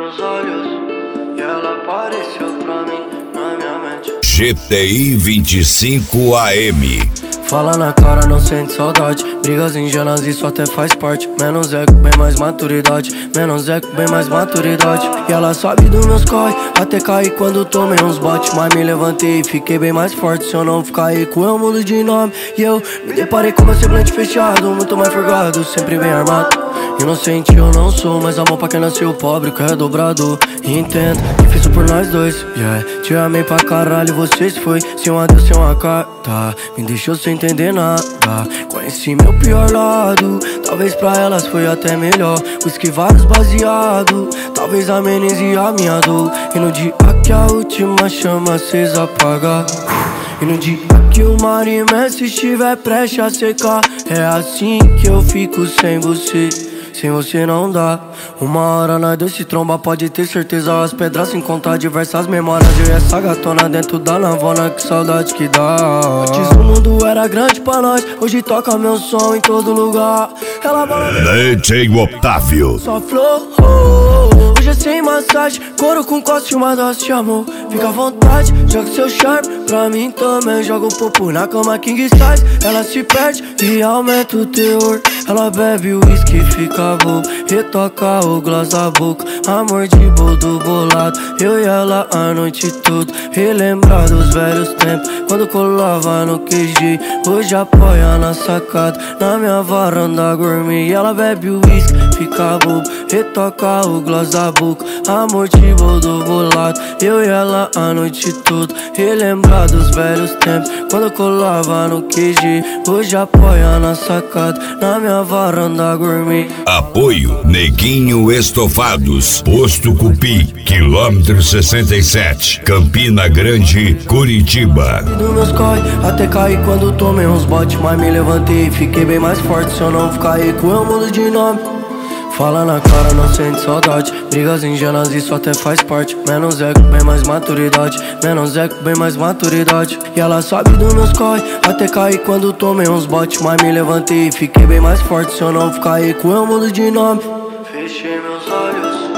meus olhos e ela apareceu pra mim na minha mente. GTI 25 AM. Fala na cara, não sente saudade. Brigas ingênuas, isso até faz parte. Menos ego, bem mais maturidade. Menos ego, bem mais maturidade. E ela sabe dos meus corre, até cair quando tomei uns botes. Mas me levantei e fiquei bem mais forte. Se eu não ficar rico, eu mudo de nome. E eu me deparei com meu semblante fechado, muito mais forgado, sempre bem armado. Inocente eu não sou, mas amor pra quem nasceu pobre, que é dobrado. Entendo que fiz isso por nós dois, yeah. Te amei pra caralho, você se foi. Sem um adeus, sem uma carta, me deixou sem entender nada. Conheci meu pior lado, talvez pra elas foi até melhor. Whisky, vários baseado, talvez amenize a minha dor. E no dia que a última chama acesa apaga, e no dia que o mar imenso estiver prestes a secar, é assim que eu fico sem você. Sem você não dá. Uma hora nós dois se tromba, pode ter certeza. As pedras sem contar diversas memórias. Eu e essa gatona dentro da navona, que saudade que dá. Antes o mundo era grande pra nós, hoje toca meu som em todo lugar. Ela fala DJ Otávio. só flor, hoje é sem massagem, couro com coste, uma dose de amor. Fica à vontade, joga seu charme pra mim também. Joga o popo na cama king size. Ela se perde e aumenta o teor. Ela bebe o uísque e fica bobo, retoca o gloss da boca. Amor de boldo bolado, eu e ela a noite toda. Relembrar dos velhos tempos, quando colava no QG. Hoje apoia na sacada, na minha varanda gourmet. Ela bebe o uísque, fica bobo, retoca o gloss da boca. Amor de boldo bolado, eu e ela a noite toda. Relembrar dos velhos tempos, quando colava no QG. Hoje apoia na sacada, na minha varanda gourmet. Apoio Neguinho Estofados, Posto Cupi, quilômetro 67, Campina Grande, Curitiba. Dos meus corre, até cair quando tomei uns botes. Mas me levantei e fiquei bem mais forte. Se eu não ficar rico, eu mudo de nome. Fala na cara, não sente saudade. Brigas ingênuas, isso até faz parte. Menos ego, bem mais maturidade. Menos ego, bem mais maturidade. E ela sabe dos meus corre, até cair quando tomei uns botes. Mas me levantei e fiquei bem mais forte. Se eu não ficar rico, eu mudo de nome. Fechei meus olhos